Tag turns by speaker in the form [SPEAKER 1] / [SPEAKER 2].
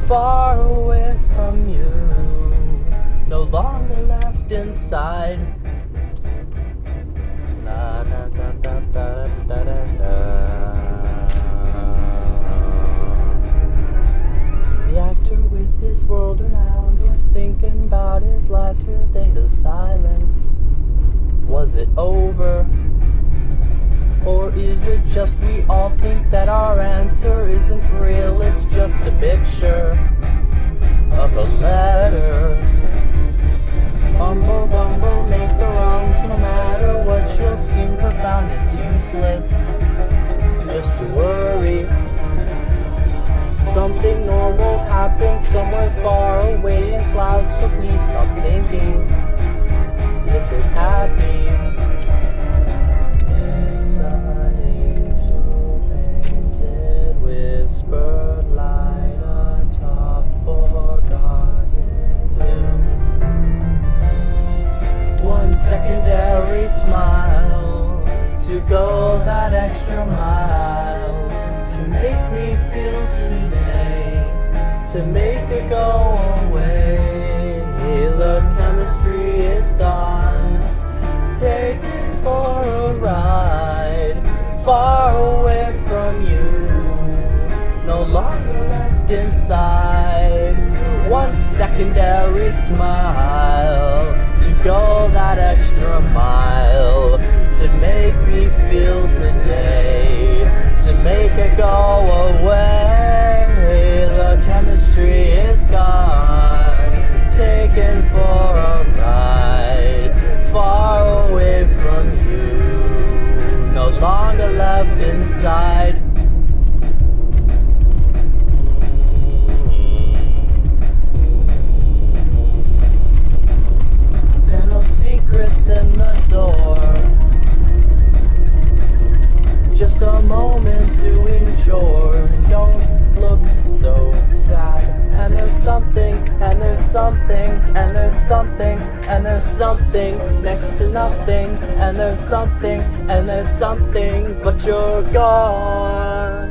[SPEAKER 1] far away from you, no longer left inside. La da da da da da da da. The actor with his world renowned was thinking about his last real day of silence. Was it over? Or is it just we all think that our answer isn't real? It's just a picture of a letter. Bumble, bumble, make the wrongs. No matter what, you'll seem profound. It's useless just to worry. Something normal happens somewhere far away in clouds, so please stop thinking this is happy. It's an angel painted with spurred light atop forgotten hill. One secondary smile to go that extra mile to make me feel today, to make it go away. The chemistry is gone, taken for a ride, far away from you, no longer left inside. One secondary smile to go that extra mile, to make me feel today, to make it go away. The chemistry is gone, taken for a ride, far away from you, no longer left inside. There are no secrets in the door, just a moment doing chores. Don't look so sad. And there's something, and there's something, and there's something, and there's something next to nothing. And there's something, and there's something, but you're gone.